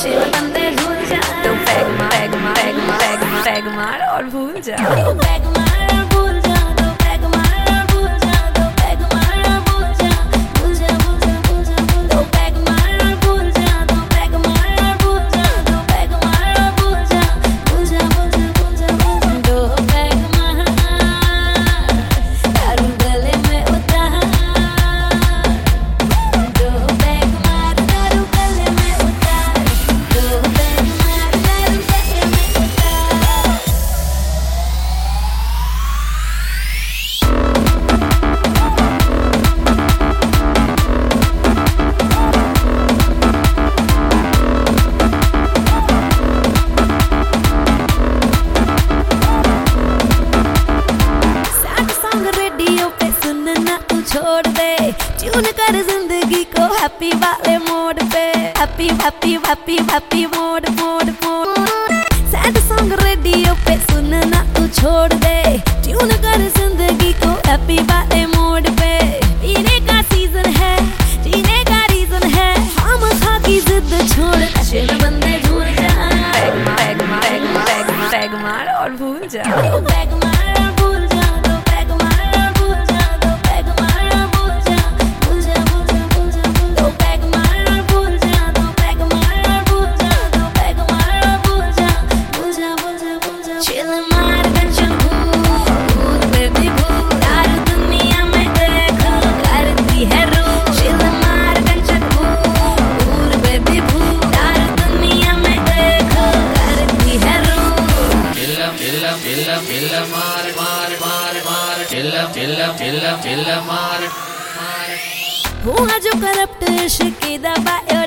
नशे में बंदे भूल जा, तो पैग मार और भूल जा, तो पैग मार और भूल जा, तो पैग मार और भूल जा, तो पैग मार और भूल जा, भूल जा, भूल जा, भूल जा, तो पैग मार और भूल जा, तो पैग मार और भूल जा, तो पैग मार और भूल जा, भूल जा, भूल जा, भूल जा, भूल जा, दो पैग मार दारू गले में उतार, दो पैग मार दारू गले में उतार, दो पैग मार दारू गले में उतार। रेडियो पे सुनना तू छोड़ दे, ट्यून कर जिंदगी को हैप्पी वाले मोड पे, happy happy happy happy mode mode mode. Sad song radio पे सुनना तू छोड़ दे, ट्यून कर जिंदगी को हैप्पी वाले मोड पे। पीने का सीजन है, जीने का रीजन है, हम खा की जिद छोड़, नशे में बंदे भूल जा, पैग मार और भूल जा, पैग मार और भूल जा, तो पैग मार और भूल जा, तो पैग मार और भूल जा, भूल जा, भूल जा, भूल जा, तो पैग मार और भूल जा, तो पैग मार और भूल जा, तो पैग मार और भूल जा, भूल जा, भूल जा, भूल जा। चिल मार टेंशन भूल बेबी भूल, यार दुनिया में देखो करती है रूल, चिल मार टेंशन भूल बेबी भूल, यार दुनिया में देखो करती है रूल। हुआ जो करप्ट इश्क की दबाए